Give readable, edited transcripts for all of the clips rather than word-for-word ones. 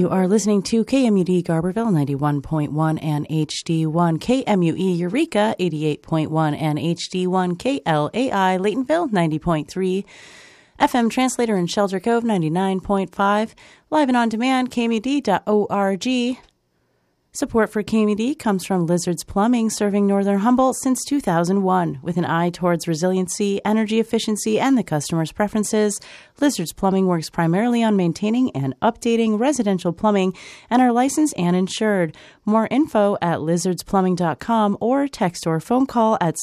You are listening to KMUD Garberville 91.1 and HD1, KMUE Eureka 88.1 and HD1, KLAI Laytonville 90.3, FM Translator in Shelter Cove 99.5, live and on demand, KMUD.org. Support for KMUD comes from Lizard's Plumbing, serving Northern Humboldt since 2001. With an eye towards resiliency, energy efficiency, and the customer's preferences, Lizard's Plumbing works primarily on maintaining and updating residential plumbing and are licensed and insured. More info at lizardsplumbing.com or text or phone call at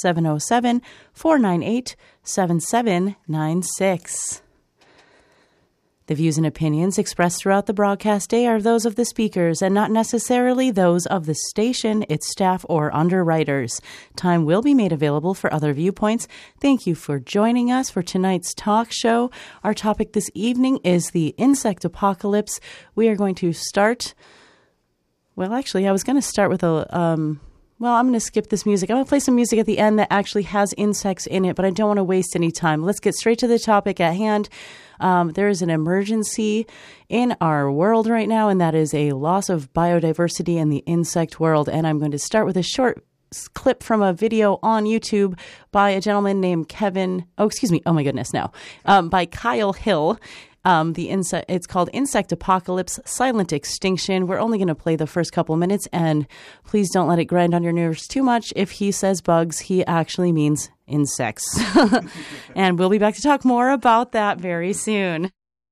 707-498-7796. The views and opinions expressed throughout the broadcast day are those of the speakers and not necessarily those of the station, its staff, or underwriters. Time will be made available for other viewpoints. Thank you for joining us for tonight's talk show. Our topic this evening is the insect apocalypse. We are going to start... Well, actually, I was going to start with I'm going to skip this music. I'm going to play some music at the end that actually has insects in it, but I don't want to waste any time. Let's get straight to the topic at hand. There is an emergency in our world right now, and that is a loss of biodiversity in the insect world. And I'm going to start with a short clip from a video on YouTube by a gentleman named by Kyle Hill. It's called Insect Apocalypse, Silent Extinction. We're only going to play the first couple minutes, and please don't let it grind on your nerves too much. If he says bugs, he actually means insects. And we'll be back to talk more about that very soon.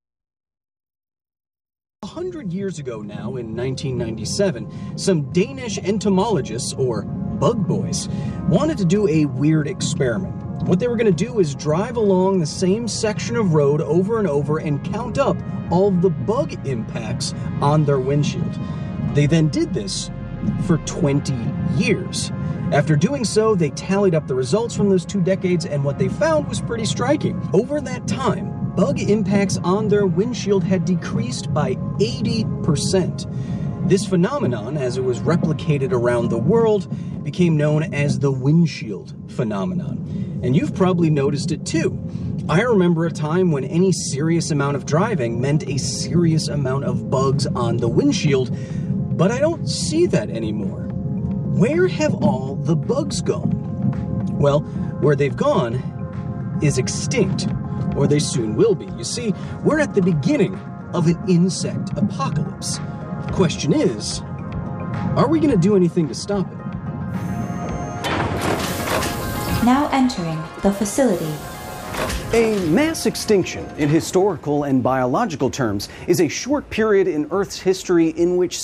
100 years ago now, in 1997, some Danish entomologists, or bug boys, wanted to do a weird experiment. What they were going to do is drive along the same section of road over and over and count up all the bug impacts on their windshield. They then did this for 20 years. After doing so, they tallied up the results from those 2 decades, and what they found was pretty striking. Over that time, bug impacts on their windshield had decreased by 80%. This phenomenon, as it was replicated around the world, became known as the windshield phenomenon. And you've probably noticed it too. I remember a time when any serious amount of driving meant a serious amount of bugs on the windshield, but I don't see that anymore. Where have all the bugs gone? Well, where they've gone is extinct, or they soon will be. You see, we're at the beginning of an insect apocalypse. The question is, are we going to do anything to stop it? Now entering the facility. A mass extinction, in historical and biological terms, is a short period in Earth's history in which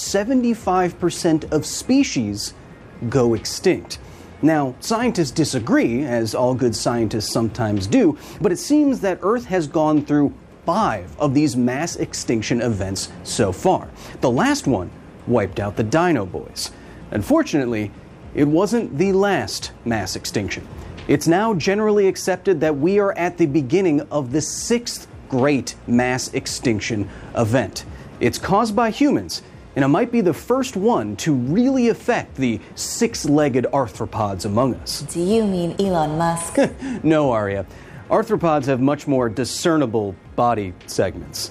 75% of species go extinct. Now, scientists disagree, as all good scientists sometimes do, but it seems that Earth has gone through 5 of these mass extinction events so far. The last one wiped out the Dino Boys. Unfortunately, it wasn't the last mass extinction. It's now generally accepted that we are at the beginning of the 6th great mass extinction event. It's caused by humans, and it might be the first one to really affect the 6-legged arthropods among us. Do you mean Elon Musk? No, Arya. Arthropods have much more discernible body segments.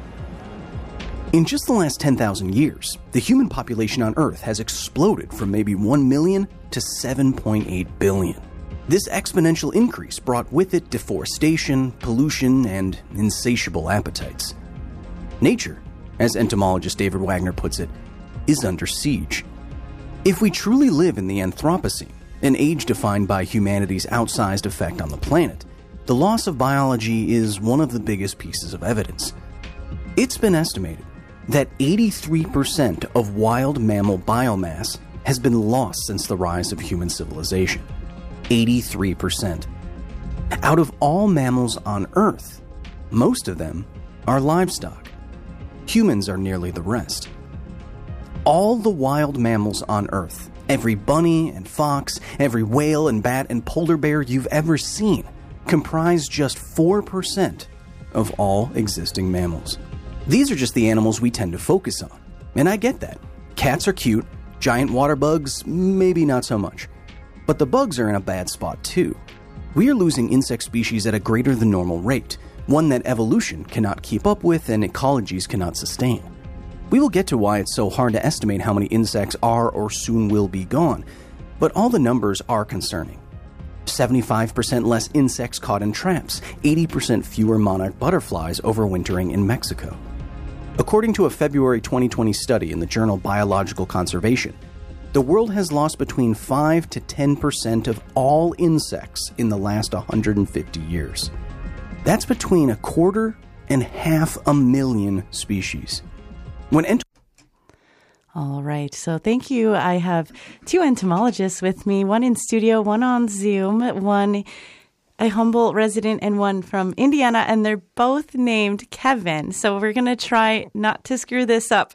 In just the last 10,000 years, the human population on Earth has exploded from maybe 1 million to 7.8 billion. This exponential increase brought with it deforestation, pollution, and insatiable appetites. Nature, as entomologist David Wagner puts it, is under siege. If we truly live in the Anthropocene, an age defined by humanity's outsized effect on the planet, the loss of biology is one of the biggest pieces of evidence. It's been estimated that 83% of wild mammal biomass has been lost since the rise of human civilization. 83%. Out of all mammals on Earth, most of them are livestock. Humans are nearly the rest. All the wild mammals on Earth, every bunny and fox, every whale and bat and polar bear you've ever seen, comprise just 4% of all existing mammals. These are just the animals we tend to focus on, and I get that. Cats are cute, giant water bugs, maybe not so much. But the bugs are in a bad spot too. We are losing insect species at a greater than normal rate, one that evolution cannot keep up with and ecologies cannot sustain. We will get to why it's so hard to estimate how many insects are or soon will be gone, but all the numbers are concerning. 75% less insects caught in traps, 80% fewer monarch butterflies overwintering in Mexico. According to a February 2020 study in the journal Biological Conservation, the world has lost between 5 to 10% of all insects in the last 150 years. That's between 250,000 and 500,000 species. All right. So thank you. I have two entomologists with me, one in studio, one on Zoom, one a Humboldt resident and one from Indiana, and they're both named Kevin. So we're going to try not to screw this up.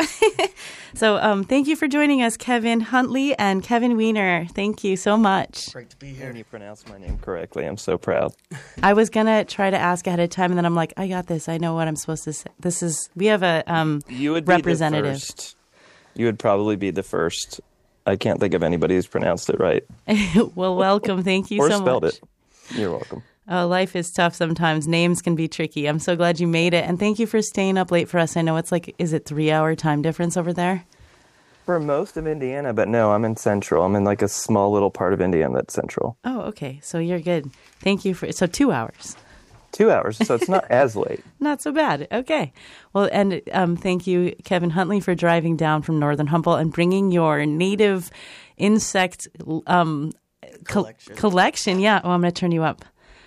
So thank you for joining us, Kevin Huntley and Kevin Weiner. Thank you so much. Great to be here. And you pronounced my name correctly. I'm so proud. I was going to try to ask ahead of time, and then I'm like, I got this. I know what I'm supposed to say. We have a you would representative. Be the first. You would probably be the first. I can't think of anybody who's pronounced it right. Well, welcome. Thank you so much. Or spelled it. You're welcome. Oh, life is tough sometimes. Names can be tricky. I'm so glad you made it. And thank you for staying up late for us. I know it's like, is it 3-hour time difference over there? For most of Indiana, but no, I'm in Central. I'm in like a small little part of Indiana that's Central. Oh, okay. So you're good. Thank you so 2 hours. 2 hours, so it's not as late. Not so bad. Okay. Well, and thank you, Kevin Huntley, for driving down from Northern Humboldt and bringing your native insect collection. Yeah. Oh, I'm going to turn you up.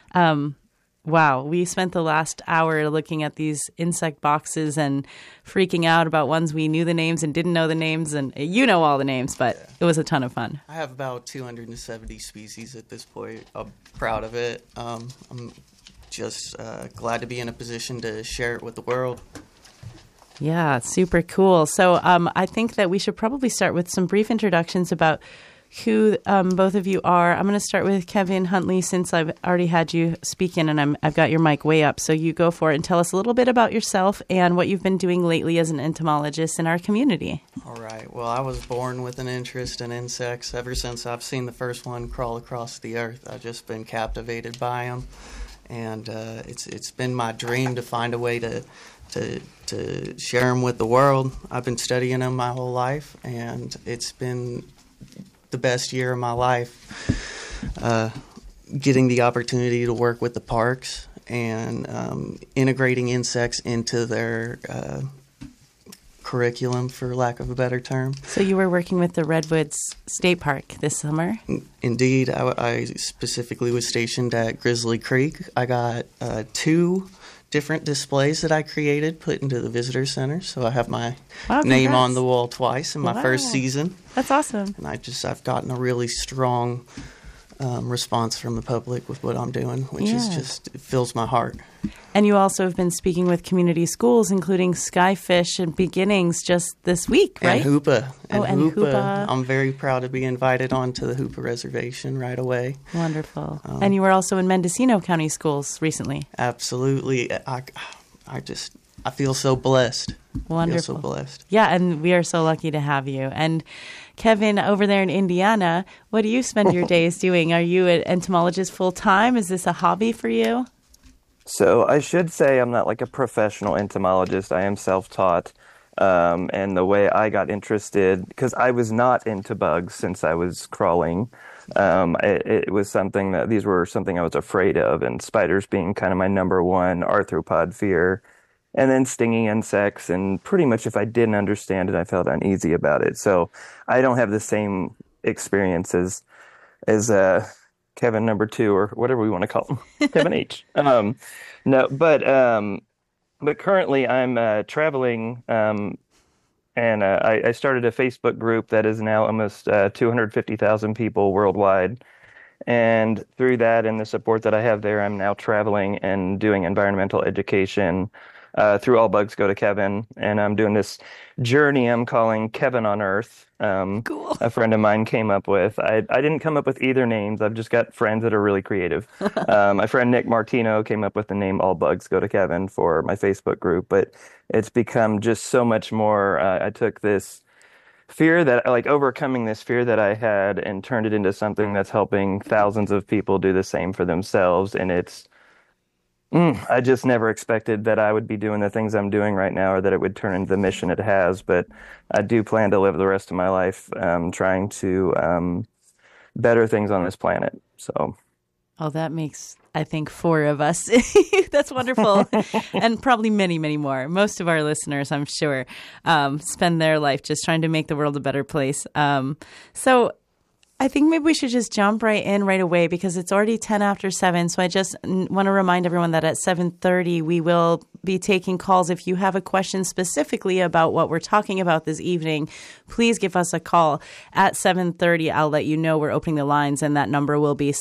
Wow. We spent the last hour looking at these insect boxes and freaking out about ones we knew the names and didn't know the names. And you know all the names, but it was a ton of fun. I have about 270 species at this point. I'm proud of it. I'm just glad to be in a position to share it with the world. Yeah, super cool. So I think that we should probably start with some brief introductions about who both of you are. I'm going to start with Kevin Huntley since I've already had you speak in and I've got your mic way up. So you go for it and tell us a little bit about yourself and what you've been doing lately as an entomologist in our community. All right. Well, I was born with an interest in insects. Ever since I've seen the first one crawl across the earth, I've just been captivated by them. And it's been my dream to find a way to share them with the world. I've been studying them my whole life, and it's been the best year of my life, getting the opportunity to work with the parks and integrating insects into their curriculum, for lack of a better term. So you were working with the Redwoods State Park this summer? Indeed. I specifically was stationed at Grizzly Creek. I got 2 different displays that I created put into the visitor center. So I have my name on the wall twice in my first season. That's awesome. And I've gotten a really strong response from the public with what I'm doing, which is just, it fills my heart. And you also have been speaking with community schools, including Skyfish and Beginnings just this week, right? And Hoopa. And Hoopa. I'm very proud to be invited onto the Hoopa Reservation right away. Wonderful. And you were also in Mendocino County Schools recently. Absolutely. I feel so blessed. Wonderful. I feel so blessed. Yeah, and we are so lucky to have you. And Kevin, over there in Indiana, what do you spend your days doing? Are you an entomologist full-time? Is this a hobby for you? So I should say I'm not like a professional entomologist. I am self-taught. And the way I got interested, because I was not into bugs since I was crawling, it was something that these were something I was afraid of, and spiders being kind of my number one arthropod fear. And then stinging insects, and pretty much if I didn't understand it, I felt uneasy about it. So I don't have the same experience as Kevin number 2, or whatever we want to call him, Kevin H. But currently I'm traveling, and I started a Facebook group that is now almost 250,000 people worldwide. And through that and the support that I have there, I'm now traveling and doing environmental education through All Bugs Go to Kevin, and I'm doing this journey I'm calling Kevin on Earth. Cool. A friend of mine came up with. I didn't come up with either names. I've just got friends that are really creative. My friend Nick Martino came up with the name All Bugs Go to Kevin for my Facebook group, but it's become just so much more. I took this fear that, like, overcoming this fear that I had and turned it into something that's helping thousands of people do the same for themselves, and it's I just never expected that I would be doing the things I'm doing right now, or that it would turn into the mission it has. But I do plan to live the rest of my life trying to better things on this planet. So, oh, that makes, I think, 4 of us. That's wonderful. And probably many, many more. Most of our listeners, I'm sure, spend their life just trying to make the world a better place. So I think maybe we should just jump right in right away, because it's already 10 after 7. So I just want to remind everyone that at 7:30 we will be taking calls. If you have a question specifically about what we're talking about this evening, please give us a call at 7:30. I'll let you know we're opening the lines, and that number will be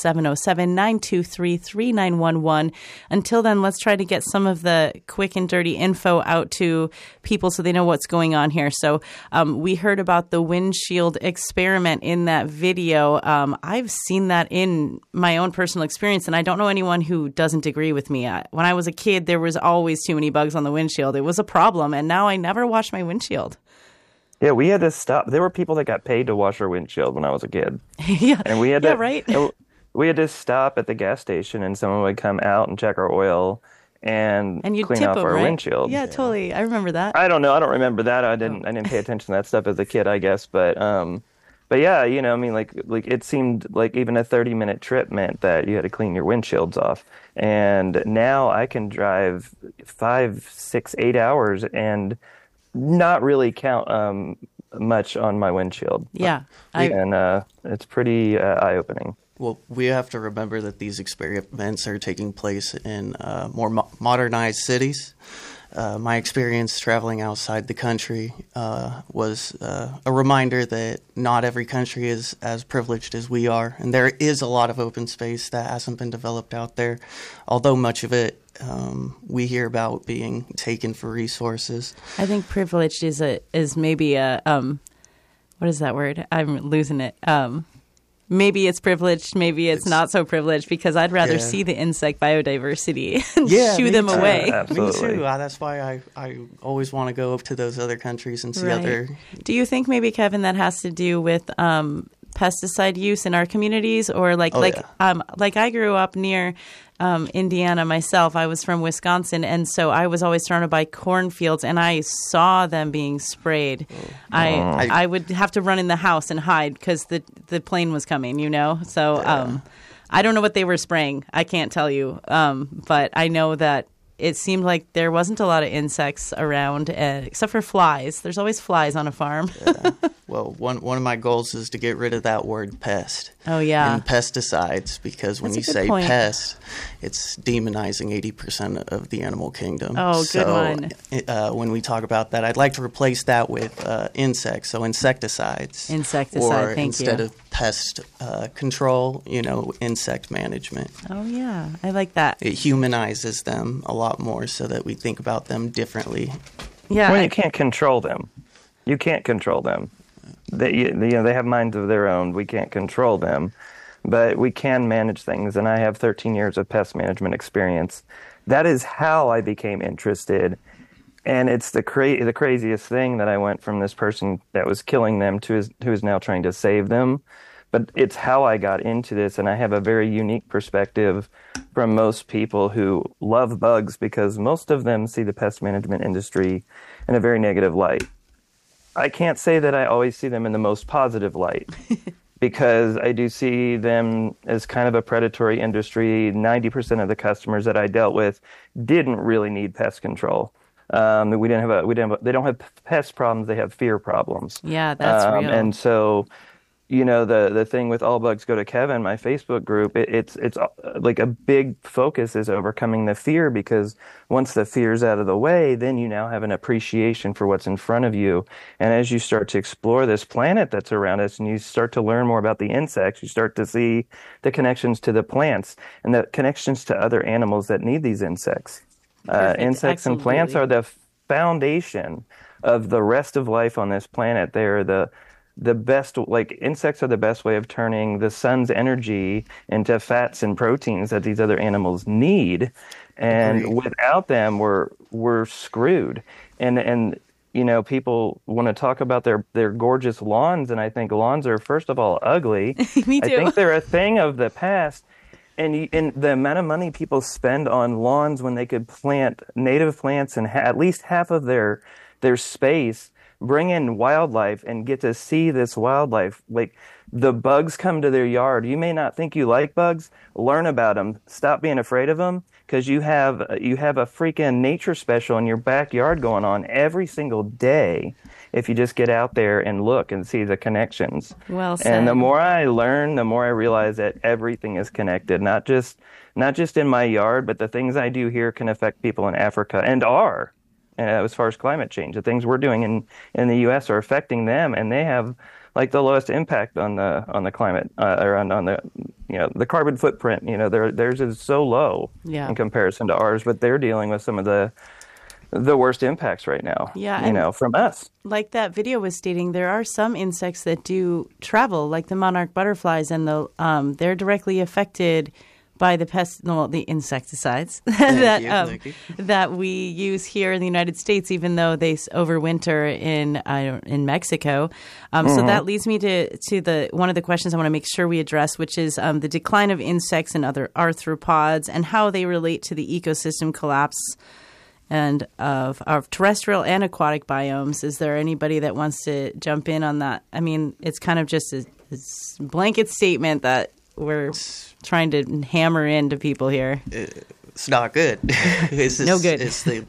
707-923-3911. Until then, let's try to get some of the quick and dirty info out to people so they know what's going on here. So we heard about the windshield experiment in that video. I've seen that in my own personal experience, and I don't know anyone who doesn't agree with me. When I was a kid, there was always too many bugs on the windshield. It was a problem, and now I never wash my windshield. Yeah, we had to stop. There were people that got paid to wash our windshield when I was a kid. Yeah, and we had to, right. We had to stop at the gas station, and someone would come out and check our oil and you'd clean tip off them, our right? windshield. Yeah, totally. I remember that. I don't know. I don't remember that. I didn't pay attention to that stuff as a kid, I guess. But yeah, I mean, like it seemed like even a 30-minute trip meant that you had to clean your windshields off. And now I can drive 5, 6, 8 hours and not really count much on my windshield. Yeah. And it's pretty eye-opening. Well, we have to remember that these experiments are taking place in more modernized cities. My experience traveling outside the country was a reminder that not every country is as privileged as we are, and there is a lot of open space that hasn't been developed out there, although much of it we hear about being taken for resources. I think privileged is maybe a what is that word? I'm losing it. Maybe it's privileged, maybe it's not so privileged, because I'd rather see the insect biodiversity and shoo them away. Absolutely. Me too. That's why I always want to go up to those other countries and see other... Do you think maybe, Kevin, that has to do with pesticide use in our communities? Or like I grew up near Indiana myself. I was from Wisconsin, and so I was always surrounded by cornfields, and I saw them being sprayed. I would have to run in the house and hide because the plane was coming, So I don't know what they were spraying. I can't tell you, but I know that it seemed like there wasn't a lot of insects around, except for flies. There's always flies on a farm. Well, one of my goals is to get rid of that word pest. Oh, yeah. And pesticides, because when That's you a good say point. pest, it's demonizing 80% of the animal kingdom. Oh, good one. When we talk about that, I'd like to replace that with insects, so insecticides. Insecticide, or thank instead you. of pest control, insect management. Oh, yeah. I like that. It humanizes them a lot more so that we think about them differently. Yeah. Well, you can't control them. You can't control them. They have minds of their own. We can't control them, but we can manage things. And I have 13 years of pest management experience. That is how I became interested. And it's the craziest thing that I went from this person that was killing them to who is now trying to save them. But it's how I got into this, and I have a very unique perspective from most people who love bugs, because most of them see the pest management industry in a very negative light. I can't say that I always see them in the most positive light, because I do see them as kind of a predatory industry. 90% of the customers that I dealt with didn't really need pest control. They don't have pest problems. They have fear problems. Yeah, that's real. And so, the thing with All Bugs Go to Kevin, my Facebook group, it's like a big focus is overcoming the fear, because once the fear's out of the way, then you now have an appreciation for what's in front of you. And as you start to explore this planet that's around us, and you start to learn more about the insects, you start to see the connections to the plants and the connections to other animals that need these insects. Insects and plants are the foundation of the rest of life on this planet. They're the best, insects are the best way of turning the sun's energy into fats and proteins that these other animals need. And without them, we're screwed. And people want to talk about their gorgeous lawns, and I think lawns are, first of all, ugly. Me too. I think they're a thing of the past. and the amount of money people spend on lawns when they could plant native plants and at least half of their space, bring in wildlife and get to see this wildlife. Like, the bugs come to their yard. You may not think you like bugs. Learn about them. Stop being afraid of them, because you have a freaking nature special in your backyard going on every single day if you just get out there and look and see the connections. Well said. And the more I learn, the more I realize that everything is connected, not just in my yard, but the things I do here can affect people in Africa and are. As far as climate change, the things we're doing in the U.S. are affecting them, and they have like the lowest impact on the climate or on the the carbon footprint. Theirs is so low in comparison to ours, but they're dealing with some of the worst impacts right now. Yeah, from us. Like that video was stating, there are some insects that do travel, like the monarch butterflies, and they're directly affected by the insecticides that we use here in the United States, even though they overwinter in Mexico. So that leads me to the one of the questions I want to make sure we address, which is the decline of insects and other arthropods and how they relate to the ecosystem collapse and of terrestrial and aquatic biomes. Is there anybody that wants to jump in on that? I mean, it's kind of just a blanket statement that we're trying to hammer into people here. It's not good. It's no good. It's the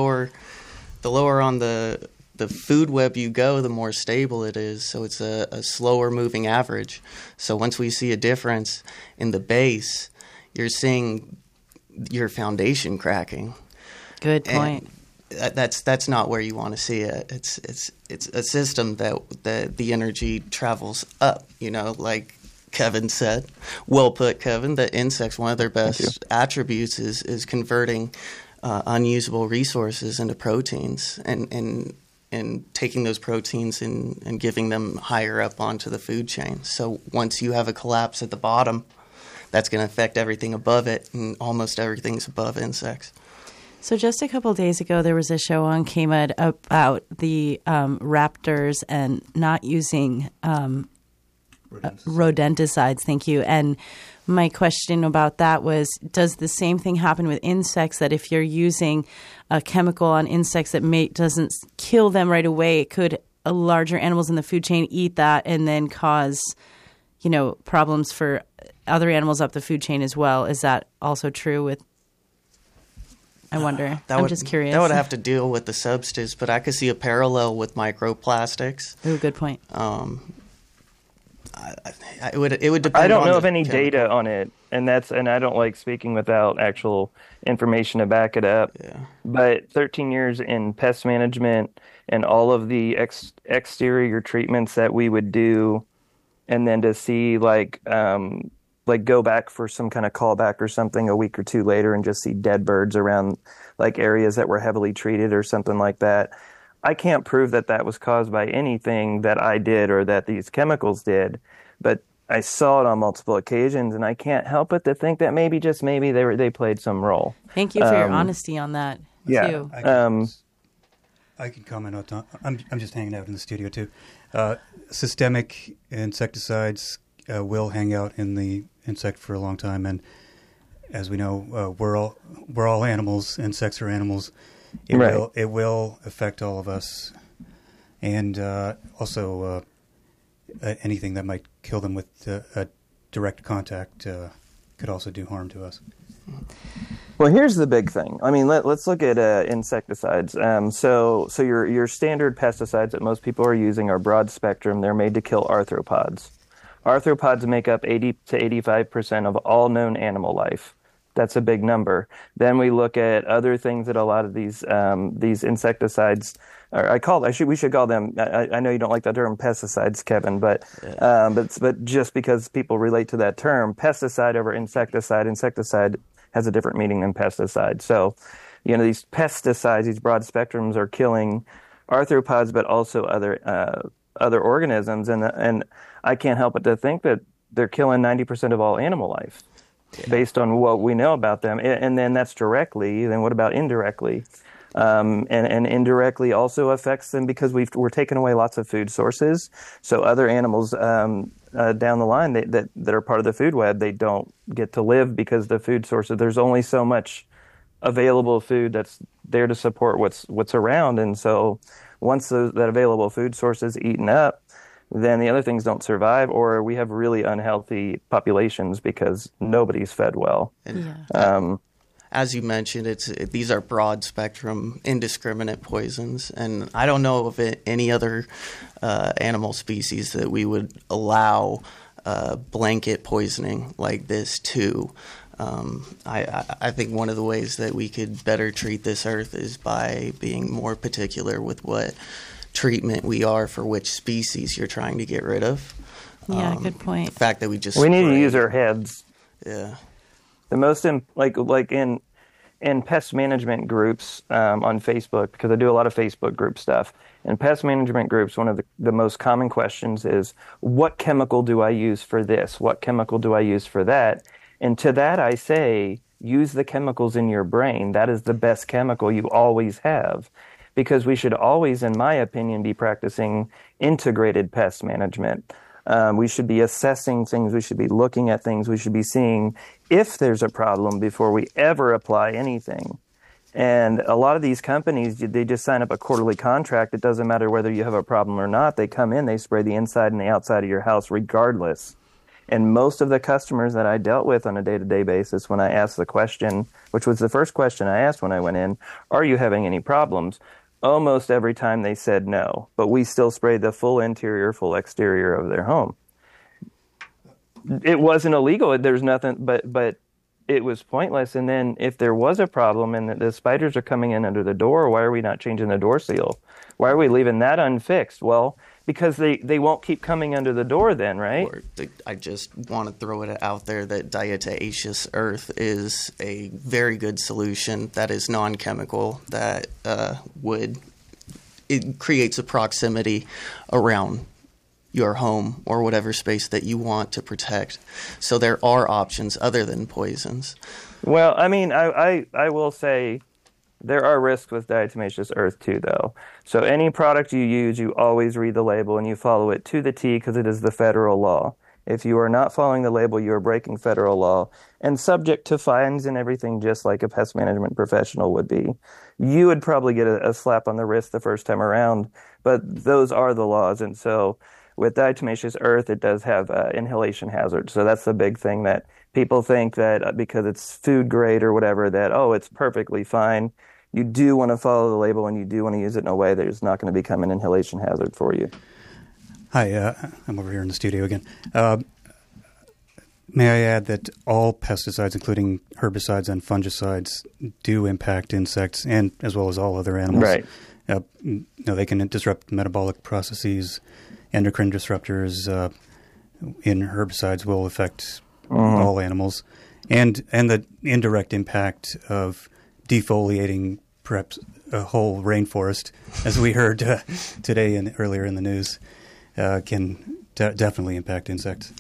lower on the food web you go, the more stable it is. So it's a slower moving average. So once we see a difference in the base, you're seeing your foundation cracking. Good point. And that's not where you want to see it. It's a system that the energy travels up. Like Kevin said. Well put, Kevin. The insects, one of their best attributes is converting unusable resources into proteins and taking those proteins and giving them higher up onto the food chain. So once you have a collapse at the bottom, that's going to affect everything above it, and almost everything's above insects. So just a couple of days ago, there was a show on KMUD about the raptors and not using rodenticides. Thank you. And my question about that was, does the same thing happen with insects, that if you're using a chemical on insects that doesn't kill them right away, could larger animals in the food chain eat that and then cause, problems for other animals up the food chain as well? Is that also true with, I wonder. I'm just curious. That would have to deal with the substance, but I could see a parallel with microplastics. Oh, good point. It would depend. I don't on know the of any chemical. data on it, and I don't like speaking without actual information to back it up. Yeah. But 13 years in pest management and all of the exterior treatments that we would do, and then to see like go back for some kind of callback or something a week or two later and just see dead birds around like areas that were heavily treated or something like that. I can't prove that was caused by anything that I did or that these chemicals did, but I saw it on multiple occasions, and I can't help but to think that maybe they played some role. Thank you for your honesty on that, too. I can comment on. I'm just hanging out in the studio too. Systemic insecticides will hang out in the insect for a long time, and as we know, we're all animals. Insects are animals. It will affect all of us, and also anything that might kill them with a direct contact could also do harm to us. Well, here's the big thing. I mean, let's look at insecticides. So your standard pesticides that most people are using are broad spectrum. They're made to kill arthropods. Arthropods make up 80 to 85% of all known animal life. That's a big number. Then we look at other things that a lot of these insecticides, we should call them. I know you don't like that term pesticides, Kevin, but just because people relate to that term, pesticide over insecticide. Insecticide has a different meaning than pesticide. So, these pesticides, these broad spectrums, are killing arthropods, but also other organisms, and I can't help but to think that they're killing 90% of all animal life. Based on what we know about them. And then that's directly. Then what about indirectly? and indirectly also affects them because we're taking away lots of food sources. So other animals down the line that are part of the food web, they don't get to live because the food sources, there's only so much available food that's there to support what's around. And so once that available food source is eaten up, then the other things don't survive, or we have really unhealthy populations because nobody's fed well. As you mentioned, these are broad spectrum, indiscriminate poisons, and I don't know of any other animal species that we would allow blanket poisoning like this to. I think one of the ways that we could better treat this earth is by being more particular with what treatment we are for which species you're trying to get rid of. Yeah, good point. The fact that we need to use our heads. Yeah. The most like in pest management groups on Facebook, because I do a lot of Facebook group stuff. In pest management groups, one of the most common questions is, what chemical do I use for this? What chemical do I use for that? And to that I say, use the chemicals in your brain. That is the best chemical you always have. Because we should always, in my opinion, be practicing integrated pest management. We should be assessing things. We should be looking at things. We should be seeing if there's a problem before we ever apply anything. And a lot of these companies, they just sign up a quarterly contract. It doesn't matter whether you have a problem or not. They come in, they spray the inside and the outside of your house regardless. And most of the customers that I dealt with on a day-to-day basis, when I asked the question, which was the first question I asked when I went in, are you having any problems? Almost every time they said no, but we still sprayed the full interior, full exterior of their home. It wasn't illegal. There's nothing, but it was pointless. And then if there was a problem and the spiders are coming in under the door, why are we not changing the door seal? Why are we leaving that unfixed? Well, because they won't keep coming under the door then, right? I just want to throw it out there that diatomaceous earth is a very good solution that is non-chemical, that it creates a proximity around your home or whatever space that you want to protect. So there are options other than poisons. Well, I mean, I will say there are risks with diatomaceous earth too, though. So any product you use, you always read the label and you follow it to the T because it is the federal law. If you are not following the label, you are breaking federal law and subject to fines and everything, just like a pest management professional would be. You would probably get a slap on the wrist the first time around, but those are the laws. And so with diatomaceous earth, it does have inhalation hazard. So that's the big thing, that people think that because it's food grade or whatever, that, oh, it's perfectly fine. You do want to follow the label and you do want to use it in a way that is not going to become an inhalation hazard for you. Hi, I'm over here in the studio again. May I add that all pesticides, including herbicides and fungicides, do impact insects and as well as all other animals. Right. They can disrupt metabolic processes. Endocrine disruptors in herbicides will affect all animals, and the indirect impact of defoliating perhaps a whole rainforest, as we heard today and earlier in the news, can definitely impact insects.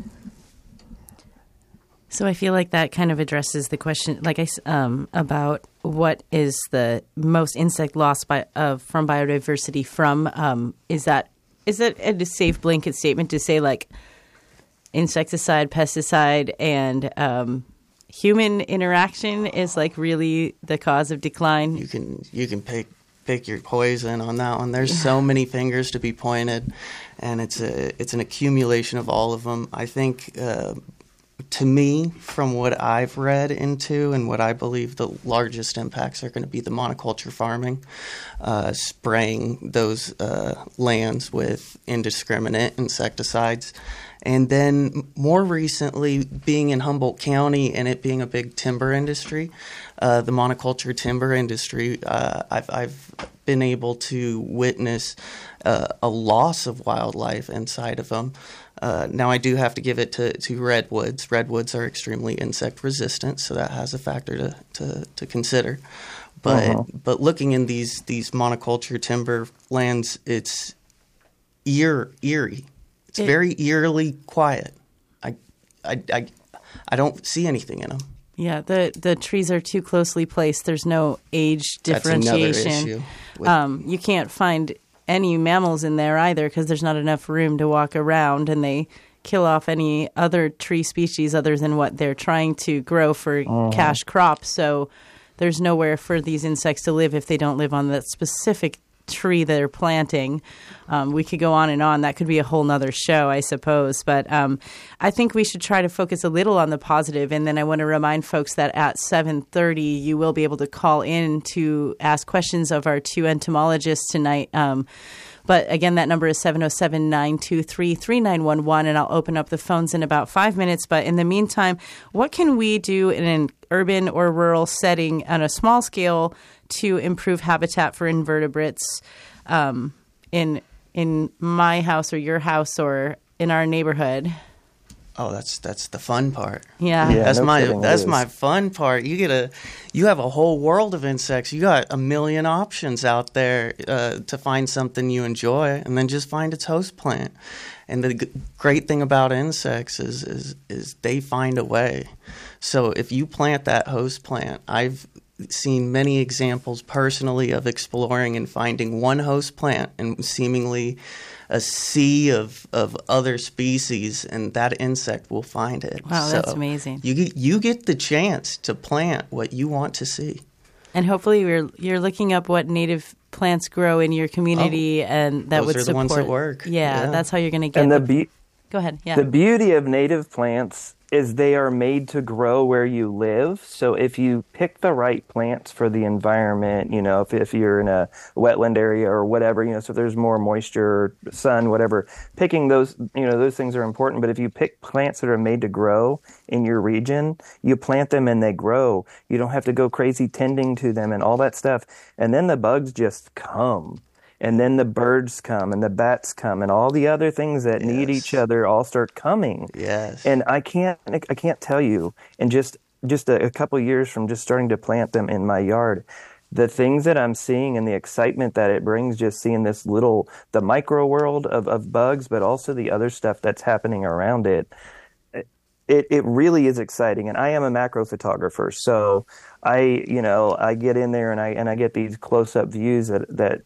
So I feel like that kind of addresses the question, about what is the most insect loss from biodiversity from. Is it a safe blanket statement to say like insecticide, pesticide, and human interaction is like really the cause of decline? You can pick your poison on that one. There's so many fingers to be pointed, and it's an accumulation of all of them. I think, to me, from what I've read into and what I believe the largest impacts are going to be the monoculture farming, spraying those lands with indiscriminate insecticides. And then more recently, being in Humboldt County and it being a big timber industry, the monoculture timber industry, I've been able to witness a loss of wildlife inside of them. Now, I do have to give it to redwoods. Redwoods are extremely insect resistant, so that has a factor to consider. But looking in these monoculture timber lands, it's eerie. It's very eerily quiet. I don't see anything in them. Yeah, the trees are too closely placed. There's no age differentiation. That's another issue. You can't find any mammals in there either because there's not enough room to walk around, and they kill off any other tree species other than what they're trying to grow for cash crops. So there's nowhere for these insects to live if they don't live on that specific tree they're planting. We could go on and on. That could be a whole nother show, I suppose. But I think we should try to focus a little on the positive. And then I want to remind folks that at 7:30, you will be able to call in to ask questions of our two entomologists tonight. But again, that number is 707-923-3911, and I'll open up the phones in about 5 minutes. But in the meantime, what can we do in an urban or rural setting on a small scale to improve habitat for invertebrates in my house or your house or in our neighborhood? Oh, that's the fun part. Yeah, that's no kidding, that's my fun part. You have a whole world of insects. You got a million options out there to find something you enjoy, and then just find its host plant. And the great thing about insects is they find a way. So if you plant that host plant, I've seen many examples personally of exploring and finding one host plant and seemingly a sea of other species, and that insect will find it. Wow, that's amazing. You get the chance to plant what you want to see. And hopefully you're looking up what native plants grow in your community, and that would those are support. the ones that work. Yeah, that's how you're going to get. And go ahead. Yeah. The beauty of native plants is they are made to grow where you live. So if you pick the right plants for the environment, if you're in a wetland area or whatever, so there's more moisture, sun, whatever, picking those, those things are important. But if you pick plants that are made to grow in your region, you plant them and they grow. You don't have to go crazy tending to them and all that stuff. And then the bugs just come. And then the birds come and the bats come and all the other things that need each other all start coming. Yes. And I can't tell you, in just a couple of years from just starting to plant them in my yard, the things that I'm seeing and the excitement that it brings, just seeing the micro world of bugs, but also the other stuff that's happening around it. It really is exciting. And I am a macro photographer, so I get in there and I get these close up views that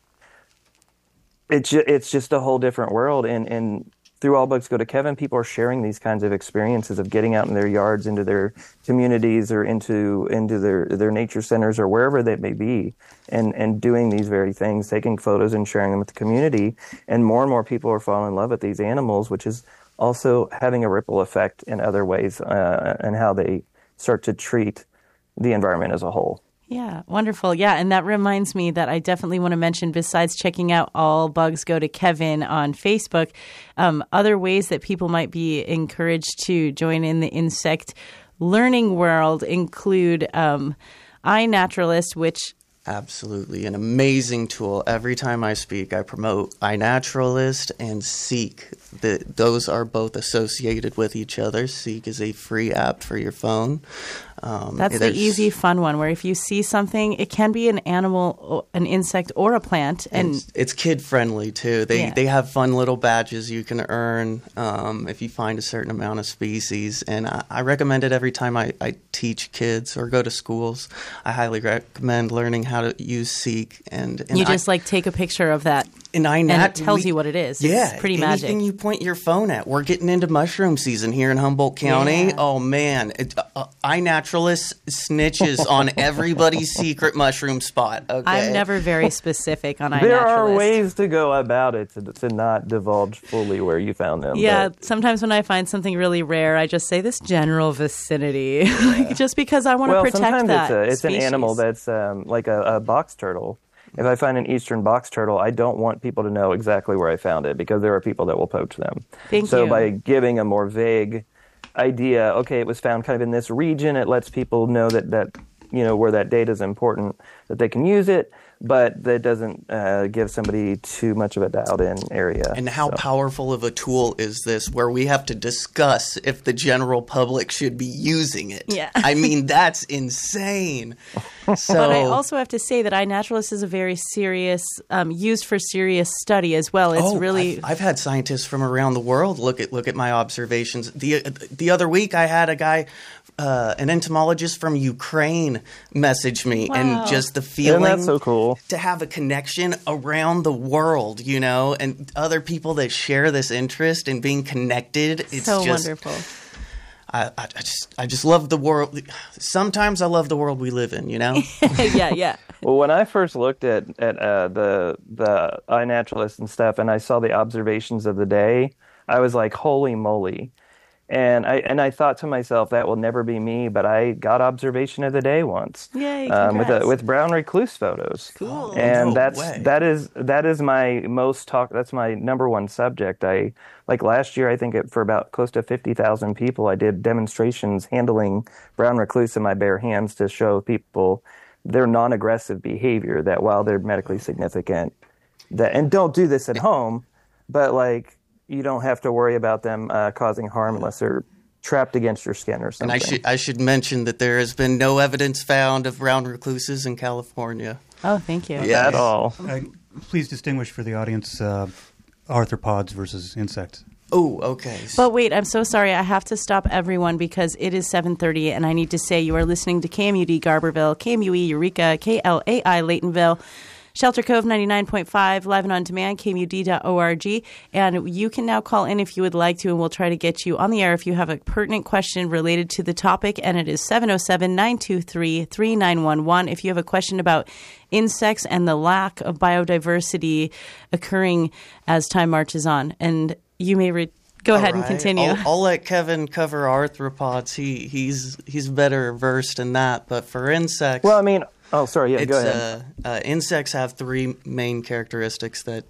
it's just a whole different world. And through All Bugs Go to Kevin, people are sharing these kinds of experiences of getting out in their yards, into their communities, or into their nature centers, or wherever they may be, and doing these very things, taking photos and sharing them with the community. And more people are falling in love with these animals, which is also having a ripple effect in other ways, and how they start to treat the environment as a whole. Yeah, wonderful. Yeah, and that reminds me that I definitely want to mention, besides checking out All Bugs Go to Kevin on Facebook, other ways that people might be encouraged to join in the insect learning world include iNaturalist, which... Absolutely. An amazing tool. Every time I speak, I promote iNaturalist and Seek. Those are both associated with each other. Seek is a free app for your phone. That's the easy, fun one, where if you see something, it can be an animal, an insect, or a plant. And it's kid-friendly, too. They have fun little badges you can earn if you find a certain amount of species. And I recommend it every time I teach kids or go to schools. I highly recommend learning how to use Seek. And you just take a picture of that. And it tells you what it is. Yeah, it's pretty magic. Anything you point your phone at. We're getting into mushroom season here in Humboldt County. Yeah. Oh, man. iNaturalist snitches on everybody's secret mushroom spot. Okay? I'm never very specific on iNaturalist. There are ways to go about it to not divulge fully where you found them. Yeah, sometimes when I find something really rare, I just say this general vicinity, just because I want to protect that. Sometimes it's an species. animal that's like a box turtle. If I find an eastern box turtle, I don't want people to know exactly where I found it, because there are people that will poach them. So by giving a more vague idea, okay, it was found kind of in this region, it lets people know that where that data is important, that they can use it, but that doesn't give somebody too much of a dialed-in area. And how powerful of a tool is this, where we have to discuss if the general public should be using it? Yeah. I mean, that's insane. So, but I also have to say that iNaturalist is a very serious, used for serious study as well. It's really. I've had scientists from around the world look at my observations. The other week, I had a guy an entomologist from Ukraine messaged me, Wow. and just the feeling that's so cool. to have a connection around the world, and other people that share this interest in being connected. It's so just wonderful. I just love the world. Sometimes I love the world we live in, Yeah. Well, when I first looked at the iNaturalist and stuff, and I saw the observations of the day, I was like, "Holy moly!" And I thought to myself, that will never be me. But I got observation of the day once, Yay, congrats. with brown recluse photos. Cool. And No way. that is my most talk. That's my number one subject. Like last year, I think for about close to 50,000 people, I did demonstrations handling brown recluse in my bare hands to show people their non-aggressive behavior. That while they're medically significant, and don't do this at home, but like. You don't have to worry about them causing harm unless they're trapped against your skin or something. And I should mention that there has been no evidence found of brown recluses in California. Oh, thank you. Yeah. At all. Please distinguish for the audience arthropods versus insects. Oh, okay. But wait, I'm so sorry. I have to stop everyone because it is 7:30, and I need to say you are listening to KMUD Garberville, KMUE Eureka, KLAI Laytonville, Shelter Cove 99.5, live and on demand, kmud.org. And you can now call in if you would like to, and we'll try to get you on the air if you have a pertinent question related to the topic. And it is 707-923-3911. If you have a question about insects and the lack of biodiversity occurring as time marches on. And you may go ahead and continue. I'll let Kevin cover arthropods. He's better versed in that. But for insects... Well, I mean... Oh, sorry. Yeah, go ahead. Insects have three main characteristics that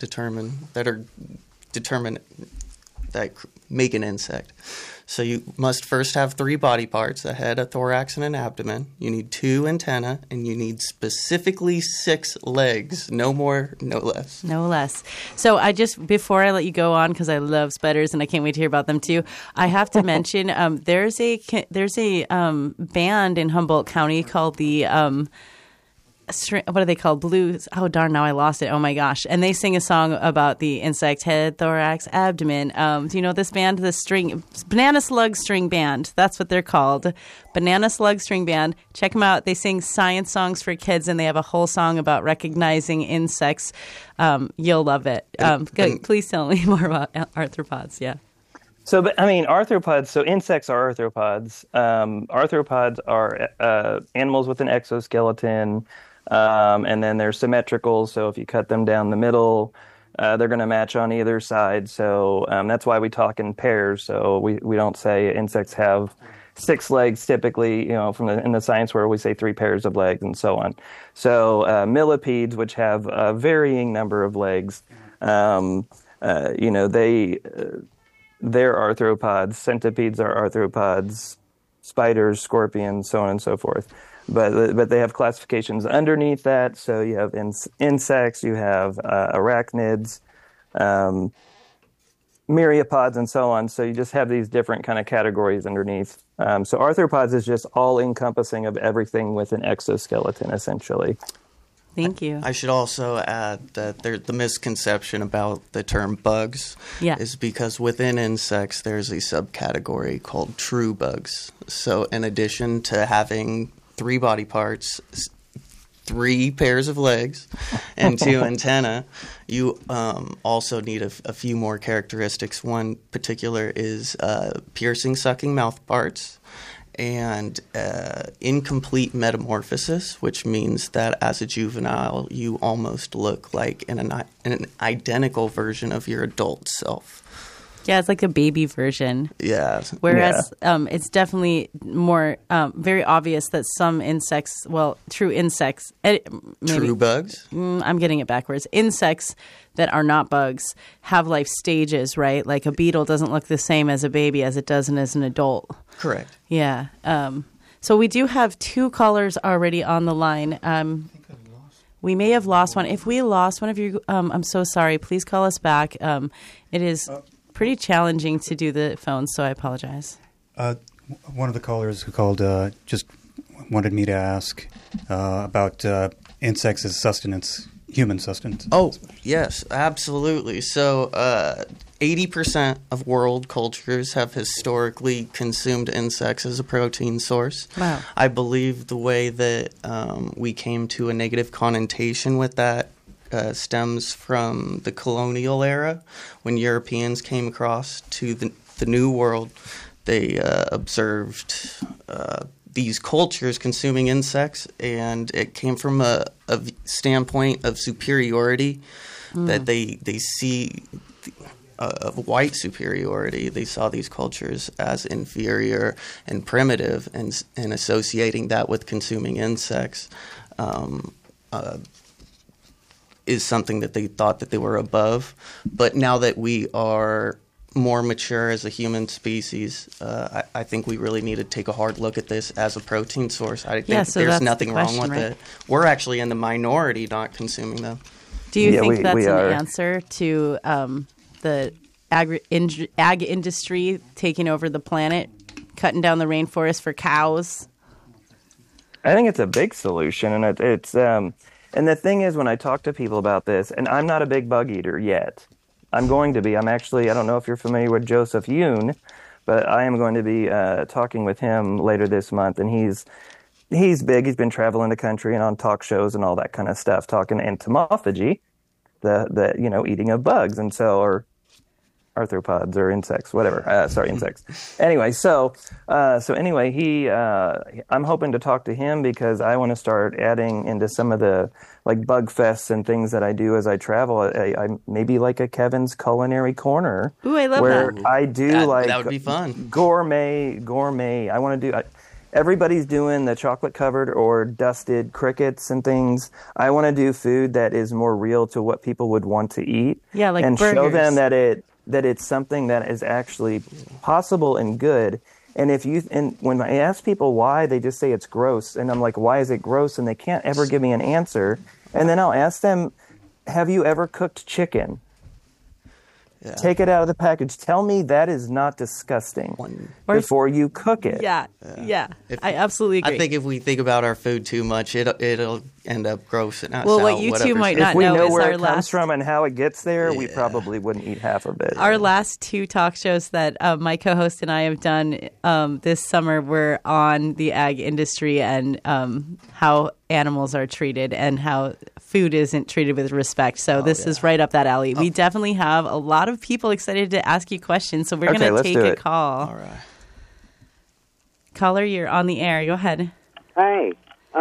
make an insect. So you must first have three body parts: a head, a thorax, and an abdomen. You need 2 antennae, and you need specifically 6 legs. No more, no less. No less. So before I let you go on, because I love spiders and I can't wait to hear about them too, I have to mention there's a band in Humboldt County called the what are they called? Blues. Oh, darn, now I lost it. Oh, my gosh. And they sing a song about the insect head, thorax, abdomen. Do you know this band? Banana Slug String Band. That's what they're called. Banana Slug String Band. Check them out. They sing science songs for kids, and they have a whole song about recognizing insects. You'll love it. Please tell me more about arthropods. Yeah. So, arthropods, so insects are arthropods. Arthropods are animals with an exoskeleton. And then they're symmetrical, so if you cut them down the middle, they're going to match on either side. So that's why we talk in pairs. So we don't say insects have 6 legs typically. In the science world, we say 3 pairs of legs and so on. So millipedes, which have a varying number of legs, they're arthropods. Centipedes are arthropods. Spiders, scorpions, so on and so forth. But they have classifications underneath that. So you have insects, you have arachnids, myriapods, and so on. So you just have these different kind of categories underneath. So arthropods is just all-encompassing of everything with an exoskeleton, essentially. Thank you. I should also add that the misconception about the term bugs is because within insects there's a subcategory called true bugs. So in addition to having 3 body parts, 3 pairs of legs, and 2 antennae, you also need a few more characteristics. One particular is piercing, sucking mouth parts, and incomplete metamorphosis, which means that as a juvenile, you almost look like an identical version of your adult self. Yeah, it's like a baby version. Yeah. Whereas it's definitely more very obvious that some insects, true insects. True bugs? I'm getting it backwards. Insects that are not bugs have life stages, right? Like a beetle doesn't look the same as a baby as it does as an adult. Correct. Yeah. So we do have 2 callers already on the line. We may have lost one. If we lost one of you, I'm so sorry. Please call us back. It is pretty challenging to do the phone, so I apologize. One of the callers who called just wanted me to ask about insects as sustenance. human sustenance. Oh, yes, absolutely. So 80% of world cultures have historically consumed insects as a protein source. Wow. I believe the way that we came to a negative connotation with that stems from the colonial era. When Europeans came across to the New World, they observed these cultures consuming insects, and it came from a standpoint of superiority that they see of white superiority. They saw these cultures as inferior and primitive, and associating that with consuming insects is something that they thought that they were above. But now that we are more mature as a human species, I think we really need to take a hard look at this as a protein source. I think there's nothing wrong with it. We're actually in the minority not consuming them. Do you think that's an answer to the ag industry taking over the planet, cutting down the rainforest for cows? I think it's a big solution, and it's and the thing is, when I talk to people about this, and I'm not a big bug eater yet. I'm going to be. I don't know if you're familiar with Joseph Yoon, but I am going to be talking with him later this month, and he's big. He's been traveling the country and on talk shows and all that kind of stuff, talking entomophagy, the eating of bugs, and so, or arthropods or insects, whatever. Insects. Anyway, so anyway, I'm hoping to talk to him because I want to start adding into some of the like bug fests and things that I do as I travel. I maybe like a Kevin's Culinary Corner. Ooh, I love where that. I do that would be fun. Gourmet. I want to do. Everybody's doing the chocolate covered or dusted crickets and things. I want to do food that is more real to what people would want to eat. Yeah, like and burgers. Show them that it's something that is actually possible and good. And when I ask people why, they just say it's gross. And I'm like, why is it gross? And they can't ever give me an answer. And then I'll ask them, have you ever cooked chicken? Yeah. Take it out of the package. Tell me that is not disgusting before you cook it. Yeah. I absolutely agree. I think if we think about our food too much, it'll end up gross. What you two might not know is if we know where it comes from and how it gets there, we probably wouldn't eat half of it. Our last two talk shows that my co-host and I have done this summer were on the ag industry and how animals are treated and how food isn't treated with respect. So this is right up that alley. We definitely have a lot of people excited to ask you questions, so we're going to take a call. All right. Caller, you're on the air. Go ahead. Hi.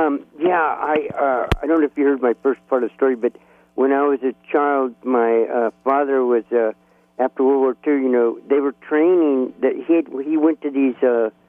I don't know if you heard my first part of the story, but when I was a child, my father was, after World War II, they were training, that he went to these,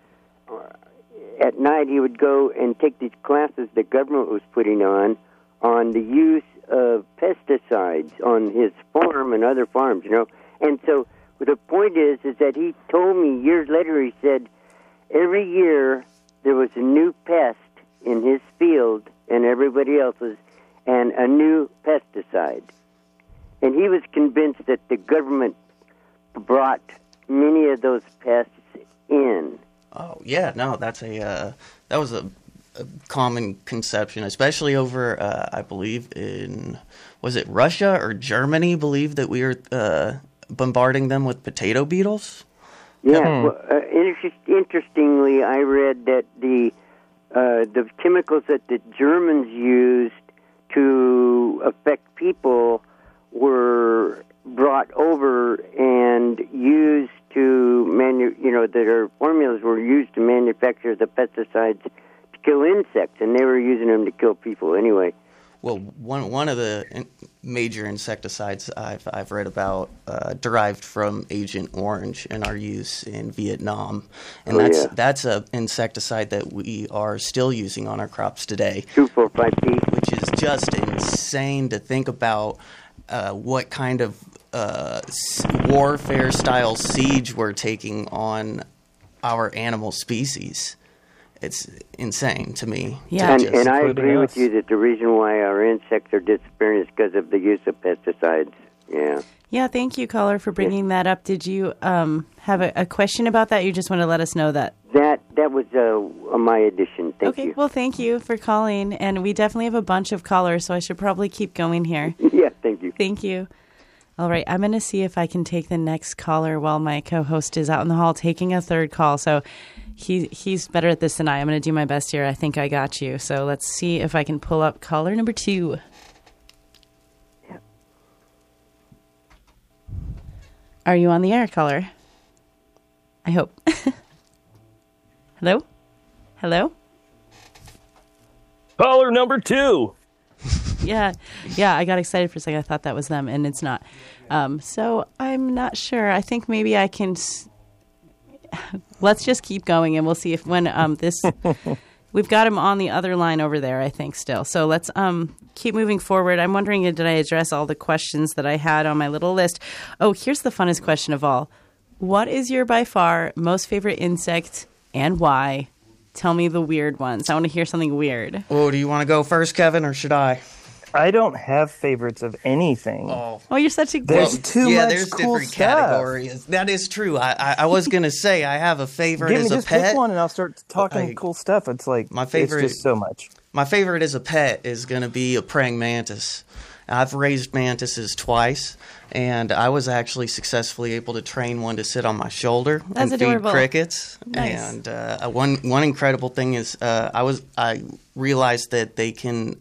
at night he would go and take these classes the government was putting on the use of pesticides on his farm and other farms, And so the point is that he told me years later, he said, every year there was a new pest in his field and everybody else's, and a new pesticide. And he was convinced that the government brought many of those pests in. Oh, yeah, no, that was a common conception, especially over, I believe, was it Russia or Germany, believed that we were bombarding them with potato beetles? Yeah, well, interestingly, I read that the chemicals that the Germans used to affect people were brought over and used to their formulas were used to manufacture the pesticides to kill insects, and they were using them to kill people anyway. Well, one of the major insecticides I've read about derived from Agent Orange and our use in Vietnam, and that's an insecticide that we are still using on our crops today. 2,4,5-T, which is just insane to think about. What kind of warfare-style siege we're taking on our animal species. It's insane to me. Yeah, and I agree with you that the reason why our insects are disappearing is because of the use of pesticides. Yeah. Yeah, thank you, caller, for bringing that up. Did you have a question about that? You just want to let us know that? That that was my addition. Thank Okay, you. well, thank you for calling, and we definitely have a bunch of callers, so I should probably keep going here. Yeah, thank you. Thank you. All right, I'm going to see if I can take the next caller while my co-host is out in the hall taking a third call. So he's better at this than I. I'm going to do my best here. I think I got you. So let's see if I can pull up caller number 2. Yeah. Are you on the air, caller? I hope. Hello? Hello? Caller number 2. Yeah, I got excited for a second. I thought that was them, and it's not. So I'm not sure. I think maybe I can... Let's just keep going, and we'll see if when this... We've got him on the other line over there, I think, still. So let's keep moving forward. I'm wondering, did I address all the questions that I had on my little list? Oh, here's the funnest question of all. What is your, by far, most favorite insect, and why? Tell me the weird ones. I want to hear something weird. Oh, do you want to go first, Kevin, or should I? I don't have favorites of anything. Oh, you're such a... There's too much there's cool different stuff. categories. That is true. I was going to say I have a favorite Give as me a just pet. pick one, and I'll start talking cool stuff. It's like my favorite. It's just so much. My favorite as a pet is going to be a praying mantis. I've raised mantises twice, and I was actually successfully able to train one to sit on my shoulder That's and adorable. feed crickets. Nice. And one incredible thing is I realized that they can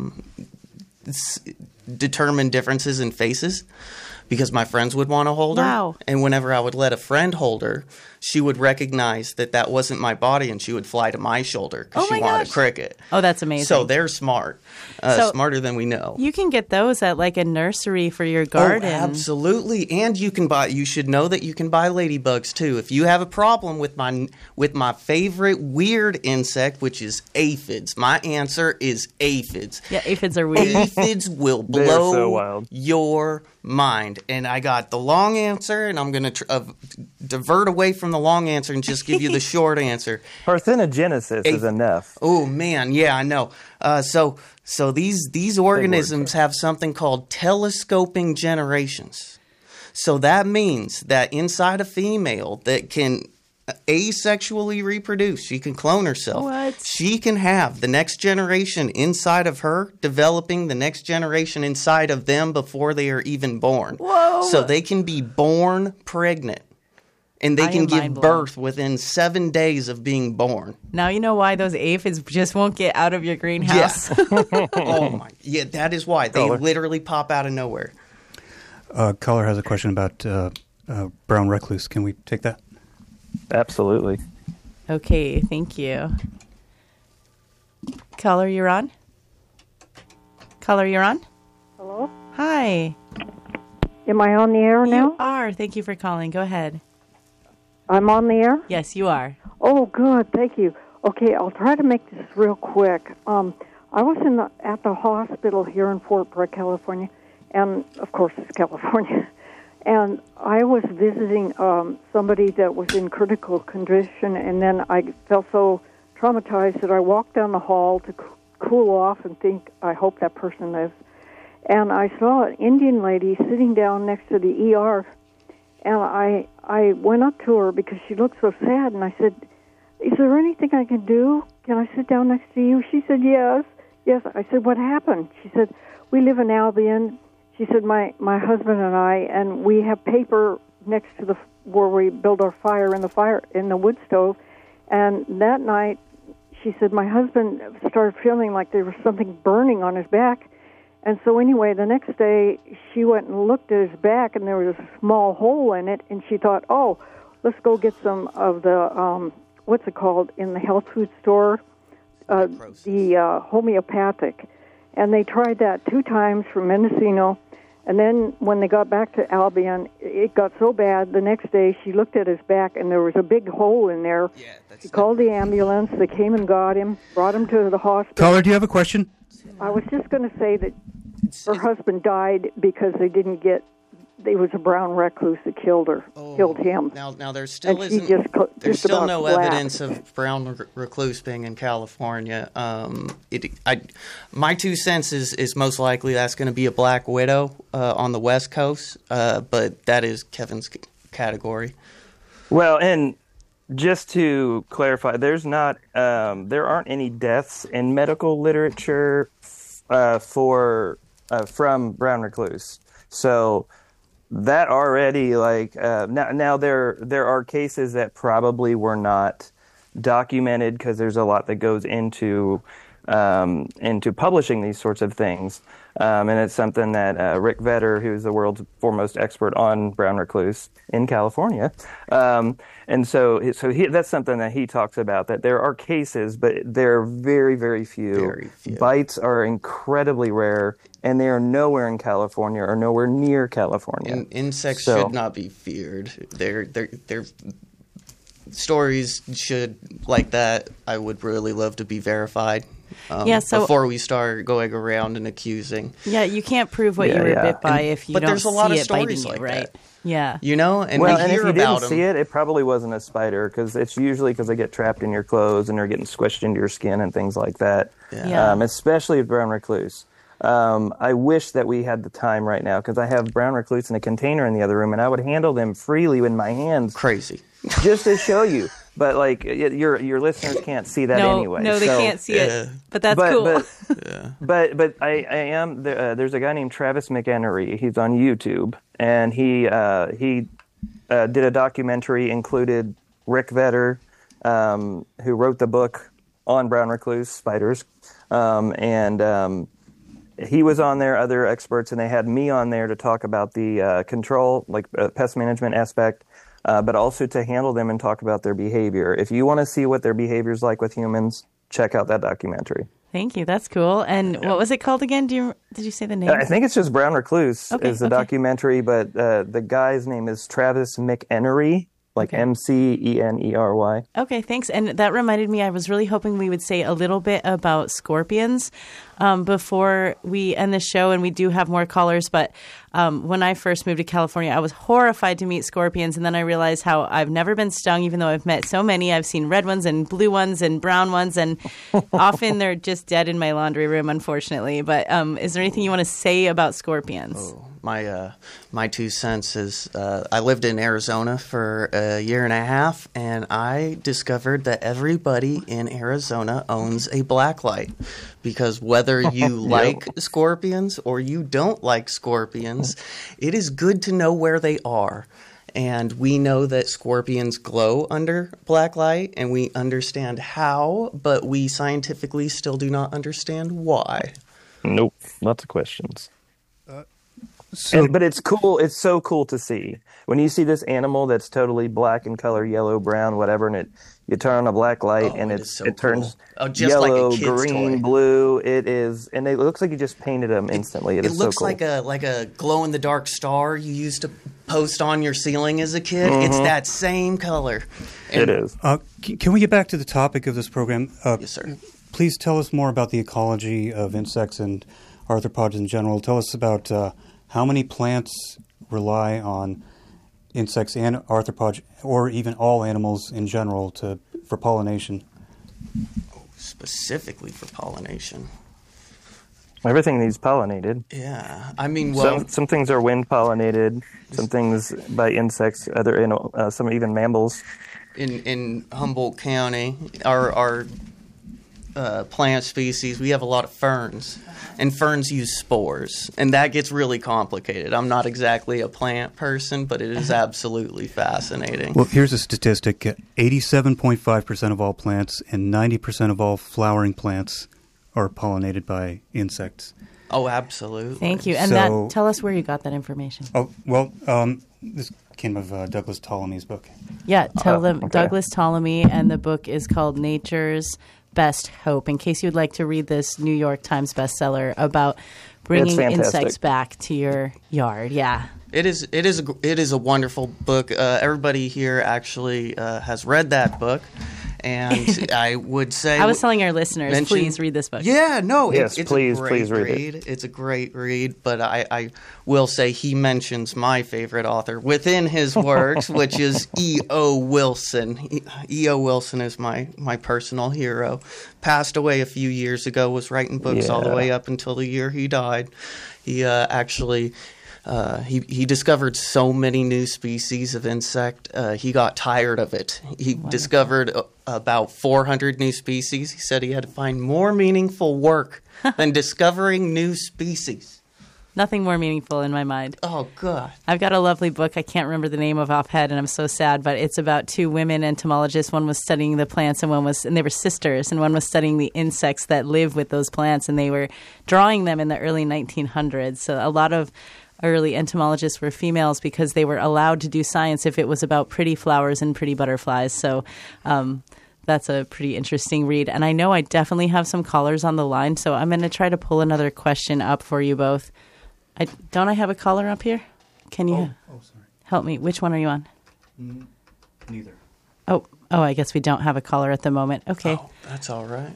determine differences in faces because my friends would want to hold her. Wow. And whenever I would let a friend hold her, she would recognize that wasn't my body, and she would fly to my shoulder because she wanted a cricket. Oh, that's amazing. So they're smart, smarter than we know. You can get those at like a nursery for your garden. Oh, absolutely. And you should know that you can buy ladybugs too. If you have a problem with my favorite weird insect, which is aphids, my answer is aphids. Yeah, aphids are weird. Aphids will They're so blow wild. your mind. And I got the long answer, and I'm going to divert away from the long answer and just give you the short answer. Parthenogenesis is enough. Oh man, yeah, I know. So these organisms have something called telescoping generations. So that means that inside a female that can asexually reproduce, she can clone herself. What? She can have the next generation inside of her, developing the next generation inside of them before they are even born. Whoa. So they can be born pregnant. And they I can am give mind-blown. birth within 7 days of being born. Now you know why those aphids just won't get out of your greenhouse. Oh my! Yeah, that is why they literally pop out of nowhere. Caller has a question about brown recluse. Can we take that? Absolutely. Okay, thank you. Caller, you're on? Caller, you're on? Hello? Hi. Am I on the air now? You are. Thank you for calling. Go ahead. I'm on the air? Yes, you are. Oh, good. Thank you. Okay, I'll try to make this real quick. I was at the hospital here in Fort Bragg, California, and, of course, it's California. And I was visiting somebody that was in critical condition, and then I felt so traumatized that I walked down the hall to cool off and think, I hope that person lives. And I saw an Indian lady sitting down next to the ER, and I went up to her because she looked so sad, and I said, is there anything I can do? Can I sit down next to you? She said, yes. Yes. I said, what happened? She said, we live in Albion. She said, my husband and I, and we have paper next to where we build our fire in the wood stove. And that night, she said, my husband started feeling like there was something burning on his back. And so anyway, the next day, she went and looked at his back, and there was a small hole in it. And she thought, oh, let's go get some of the, what's it called, in the health food store, the homeopathic. And they tried that 2 times for Mendocino. And then when they got back to Albion, it got so bad, the next day she looked at his back, and there was a big hole in there. She called the ambulance. They came and got him, brought him to the hospital. Caller, do you have a question? I was just going to say that her husband died because they didn't get... There was a brown recluse that killed him. Now there still and isn't. There's still about no flat. evidence of brown recluse being in California. My 2 cents is most likely that's going to be a black widow on the West Coast, but that is Kevin's category. Well, and just to clarify, there aren't any deaths in medical literature from brown recluse. So that already, now there are cases that probably were not documented because there's a lot that goes into publishing these sorts of things. And it's something that Rick Vetter, who's the world's foremost expert on brown recluse in California, and so that's something that he talks about, that there are cases, but they're very, very few. Very few. Bites are incredibly rare, and they are nowhere in California or nowhere near California. Insects should not be feared. They're stories like that, I would really love to be verified. Before we start going around and accusing. Yeah, you can't prove what you were bit by if you don't there's a lot see of it biting stories you, like right? that. Yeah. You know, and well, we and hear if you about didn't see it, it probably wasn't a spider, because it's usually because they get trapped in your clothes and they're getting squished into your skin and things like that. Yeah. Especially with brown recluse. I wish that we had the time right now, because I have brown recluse in a container in the other room, and I would handle them freely with my hands. Crazy. Just to show you. But your listeners can't see that anyway. No, they can't see it. But that's cool. But I am there's a guy named Travis McEnery. He's on YouTube, and he did a documentary, included Rick Vetter, who wrote the book on brown recluse spiders, and he was on there, other experts, and they had me on there to talk about the control, pest management aspect. But also to handle them and talk about their behavior. If you want to see what their behavior is like with humans, check out that documentary. Thank you. That's cool. And what was it called again? Did you say the name? I think it's just Brown Recluse is the documentary, but the guy's name is Travis McEnery, McEnery. Okay, thanks. And that reminded me, I was really hoping we would say a little bit about scorpions before we end the show, and we do have more callers. But when I first moved to California, I was horrified to meet scorpions, and then I realized how I've never been stung, even though I've met so many. I've seen red ones and blue ones and brown ones, and often they're just dead in my laundry room, unfortunately. But is there anything you want to say about scorpions? Oh, my 2 cents is I lived in Arizona for a year and a half, and I discovered that everybody in Arizona owns a blacklight, because whether you like scorpions or you don't like scorpions, it is good to know where they are. And we know that scorpions glow under black light, and we understand how, but we scientifically still do not understand why. Nope. Lots of questions. But it's cool. It's so cool to see when you see this animal that's totally black in color, yellow, brown, whatever, and you turn on a black light and it turns yellow, like green, blue. It is, and it looks like you just painted them instantly. It looks so cool. like a glow in the dark star you used to post on your ceiling as a kid. Mm-hmm. It's that same color. It is. Can we get back to the topic of this program? Yes, sir. Please tell us more about the ecology of insects and arthropods in general. Tell us about how many plants rely on insects and arthropods, or even all animals in general, for pollination. Specifically for pollination. Everything needs pollinated. Yeah, I mean, well, some things are wind pollinated, some things by insects, some even mammals. In Humboldt County, our plant species, we have a lot of ferns, and ferns use spores, and that gets really complicated. I'm not exactly a plant person, but it is absolutely fascinating. Well, here's a statistic. 87.5% of all plants and 90% of all flowering plants are pollinated by insects. Oh, absolutely. Thank you. And tell us where you got that information. Oh, well, this came of Douglas Ptolemy's book. Yeah, Douglas Ptolemy, and the book is called Nature's Best Hope, in case you'd like to read this New York Times bestseller about bringing insects back to your yard. Yeah. It is a wonderful book. Everybody here actually has read that book. And I would say, I was telling our listeners, please read this book. Yeah, no, yes, it's please read it. It's a great read, but I will say he mentions my favorite author within his works, which is E.O. Wilson. E.O. Wilson is my personal hero. Passed away a few years ago, was writing books all the way up until the year he died. He actually He discovered so many new species of insect, he got tired of it. He discovered about 400 new species. He said he had to find more meaningful work than discovering new species. Nothing more meaningful in my mind. Oh, God. I've got a lovely book I can't remember the name of offhand, and I'm so sad, but it's about two women entomologists. One was studying the plants, and they were sisters, and one was studying the insects that live with those plants, and they were drawing them in the early 1900s. So a lot of early entomologists were females because they were allowed to do science if it was about pretty flowers and pretty butterflies. So that's a pretty interesting read. And I know I definitely have some callers on the line, so I'm going to try to pull another question up for you both. Don't I have a caller up here? Can you sorry. help me? Which one are you on? Neither. Oh, I guess we don't have a caller at the moment. Okay. Oh, that's all right.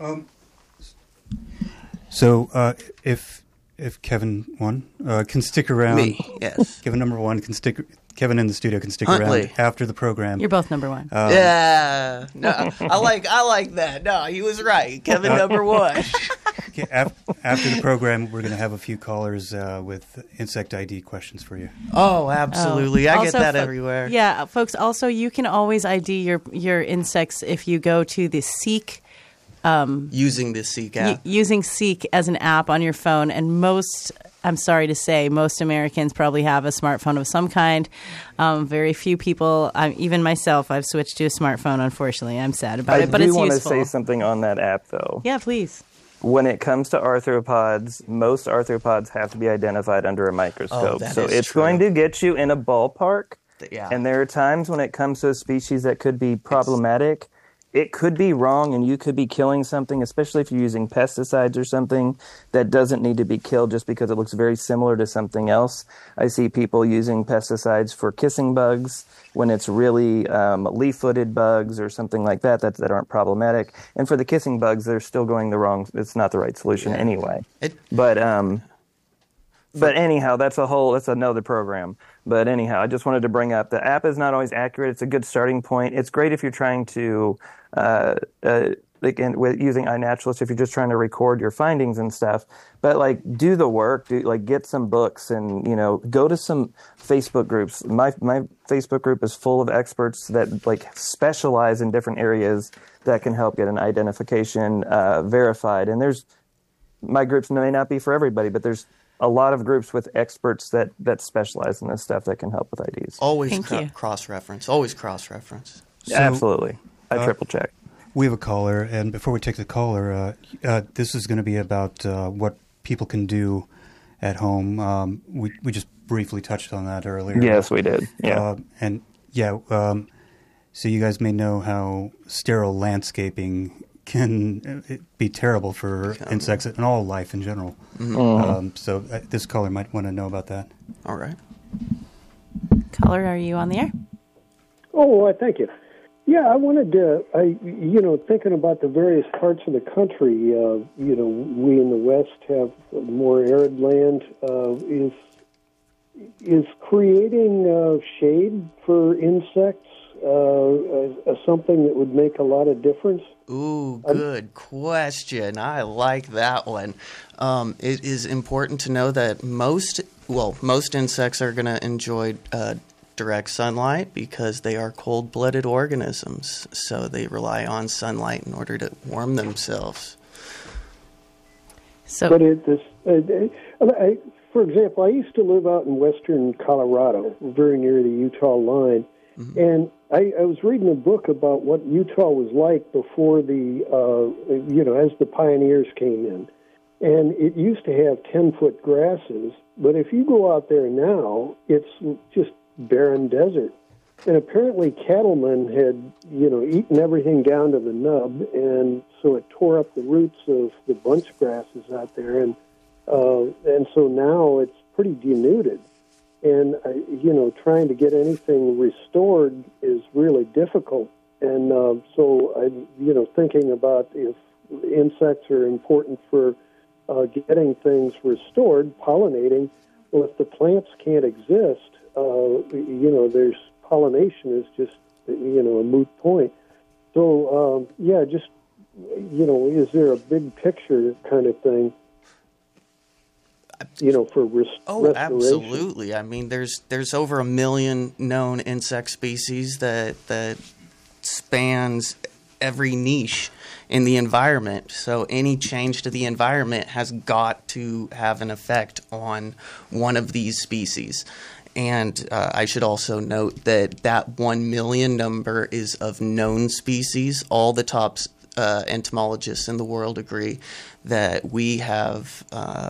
So if Kevin 1 can stick around, Me, yes. Kevin number 1 can stick. Kevin in the studio can stick Huntley. around after the program. You're both number 1. Yeah. No, I like that. No, he was right. Kevin number 1. Okay, after the program, we're going to have a few callers with insect ID questions for you. Oh, absolutely. I get that everywhere. Yeah, folks, also you can always ID your insects if you go to the Seek. Using the Seek app. Using Seek as an app on your phone. And I'm sorry to say, most Americans probably have a smartphone of some kind. Very few people, even myself, I've switched to a smartphone, unfortunately. I'm sad about it, but it's useful. I do want to say something on that app, though. Yeah, please. When it comes to arthropods, most arthropods have to be identified under a microscope. So it's going to get you in a ballpark. Yeah. And there are times when it comes to a species that could be problematic. It could be wrong, and you could be killing something, especially if you're using pesticides or something that doesn't need to be killed just because it looks very similar to something else. I see people using pesticides for kissing bugs when it's really leaf-footed bugs or something like that aren't problematic. And for the kissing bugs, they're still going the wrong. It's not the right solution anyway. But anyhow, that's another program. But anyhow, I just wanted to bring up the app is not always accurate. It's a good starting point. It's great if you're trying to, using iNaturalist, if you're just trying to record your findings and stuff. But do the work. Get some books and go to some Facebook groups. My Facebook group is full of experts that specialize in different areas that can help get an identification verified. And my groups may not be for everybody, but there's a lot of groups with experts that specialize in this stuff that can help with IDs. Always cross-reference. Always cross-reference. So, absolutely. I triple-check. We have a caller, and before we take the caller, this is going to be about what people can do at home. We just briefly touched on that earlier. Yes, we did. Yeah. So you guys may know how sterile landscaping can be terrible for insects and all life in general. Mm-hmm. So this caller might want to know about that. All right. Caller, are you on the air? Oh, thank you. Yeah, I wanted to, thinking about the various parts of the country, we in the West have more arid land. Is creating shade for insects something that would make a lot of difference? Ooh, good question. I like that one. It is important to know that most insects are going to enjoy direct sunlight because they are cold-blooded organisms, so they rely on sunlight in order to warm themselves. So, but for example, I used to live out in western Colorado, very near the Utah line, mm-hmm. and I was reading a book about what Utah was like before as the pioneers came in. And it used to have 10-foot grasses, but if you go out there now, it's just barren desert. And apparently cattlemen had, eaten everything down to the nub, and so it tore up the roots of the bunch grasses out there, and so now it's pretty denuded. And, trying to get anything restored is really difficult. And so I'm, thinking about if insects are important for getting things restored, pollinating, well, if the plants can't exist, there's pollination is just, a moot point. So, is there a big picture kind of thing? for restoration? Absolutely. I mean, there's over 1 million known insect species that spans every niche in the environment. So any change to the environment has got to have an effect on one of these species. And I should also note that 1 million number is of known species. All the top entomologists in the world agree that we have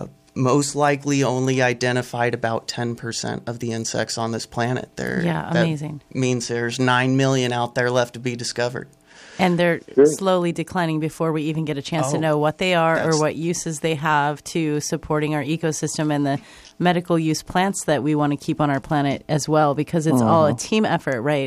most likely only identified about 10% of the insects on this planet. Amazing. That means there's 9 million out there left to be discovered. And they're slowly declining before we even get a chance to know what they are or what uses they have to supporting our ecosystem and the medical use plants that we want to keep on our planet as well, because it's all a team effort, right?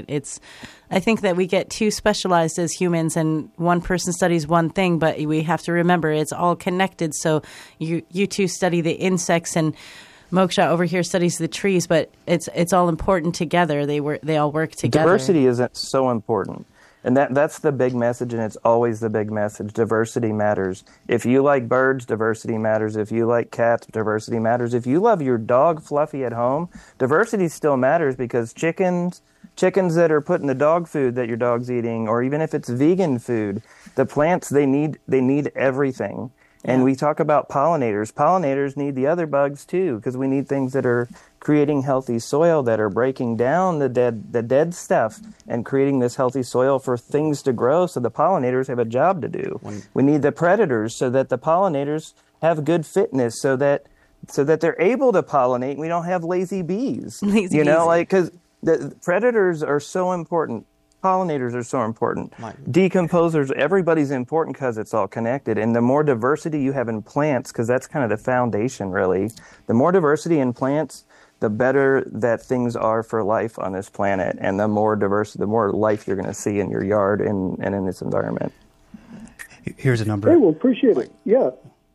I think that we get too specialized as humans, and one person studies one thing, but we have to remember it's all connected. So you two study the insects, and Moksha over here studies the trees, but it's all important together. They all work together. Diversity isn't so important. And that's the big message, and it's always the big message. Diversity matters. If you like birds, diversity matters. If you like cats, diversity matters. If you love your dog Fluffy at home, diversity still matters, because chickens that are put in the dog food that your dog's eating, or even if it's vegan food, the plants, they need everything. And we talk about pollinators. Pollinators need the other bugs too, because we need things that are creating healthy soil, that are breaking down the dead stuff and creating this healthy soil for things to grow. So the pollinators have a job to do. We need the predators so that the pollinators have good fitness, so that they're able to pollinate. And we don't have lazy bees. Because the predators are so important. Pollinators are so important. Decomposers, everybody's important because it's all connected. And the more diversity you have in plants, because that's kind of the foundation, really, the more diversity in plants, the better that things are for life on this planet. And the more diversity, the more life you're going to see in your yard and in this environment. Here's a number. Hey, well, appreciate it. Yeah.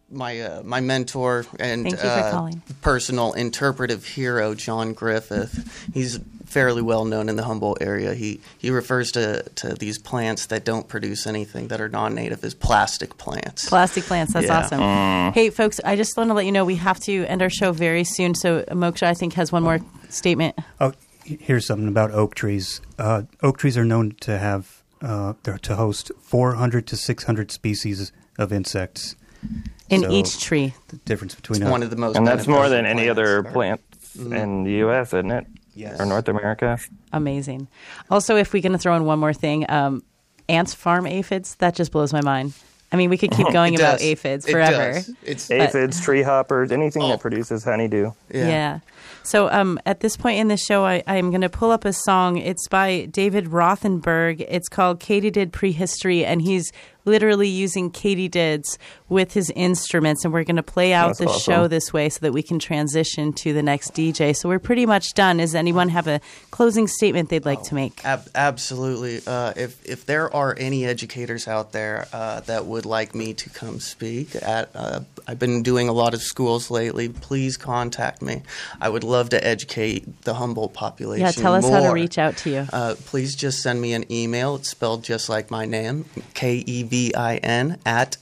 My mentor and personal interpretive hero, John Griffith, he's fairly well known in the Humboldt area. He refers to these plants that don't produce anything, that are non-native, as plastic plants. Plastic plants, that's awesome. Hey, folks, I just want to let you know we have to end our show very soon. So Moksha, I think, has one more statement. Oh, here's something about oak trees. Oak trees are known to have to host 400 to 600 species of insects. In each tree. The difference between one of the most, and that's more than any other plant in the U.S., isn't it? Yes. Or North America. Amazing. Also, if we're going to throw in one more thing, ants farm aphids. That just blows my mind. I mean, we could keep going about aphids forever. Aphids, tree hoppers, anything that produces honeydew. Yeah. So at this point in the show, I'm going to pull up a song. It's by David Rothenberg. It's called Katydid Prehistory, and he's literally using katydids with his instruments, and we're going to play out the show this way so that we can transition to the next DJ. So we're pretty much done. Does anyone have a closing statement they'd like to make? Absolutely. If there are any educators out there that would like me to come speak at, I've been doing a lot of schools lately, please contact me. I would love to educate the Humboldt population. Yeah, tell us how to reach out to you. Please just send me an email. It's spelled just like my name, KEVIN at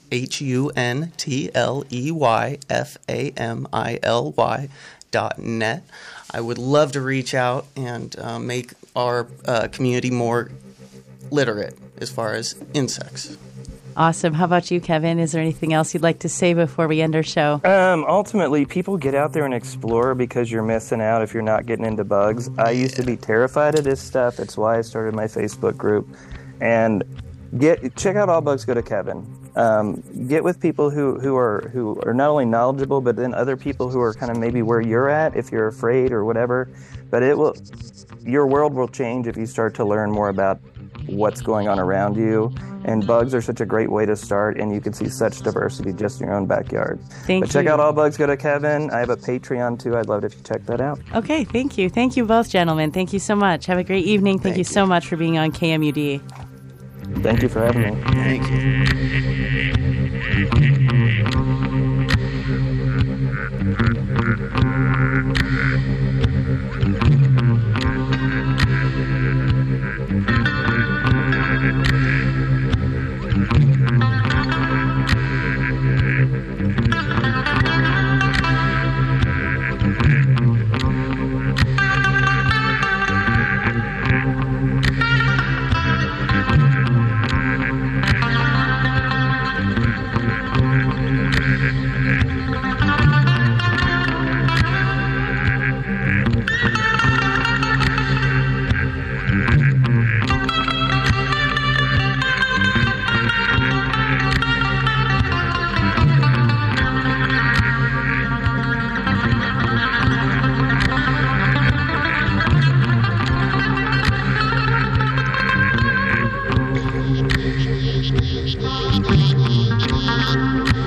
HUNTLEYFAMILY.net. I would love to reach out and make our community more literate as far as insects. Awesome. How about you, Kevin? Is there anything else you'd like to say before we end our show? Ultimately, people get out there and explore, because you're missing out if you're not getting into bugs. I used to be terrified of this stuff. That's why I started my Facebook group. And check out All Bugs Go to Kevin. Get with people who are not only knowledgeable, but then other people who are kind of maybe where you're at if you're afraid or whatever. But your world will change if you start to learn more about what's going on around you. And bugs are such a great way to start, and you can see such diversity just in your own backyard. Check out All Bugs Go to Kevin. I have a Patreon too. I'd love it if you check that out. Okay, thank you. Thank you both, gentlemen. Thank you so much. Have a great evening. Thank you so much for being on KMUD. Thank you for having me. Thank you.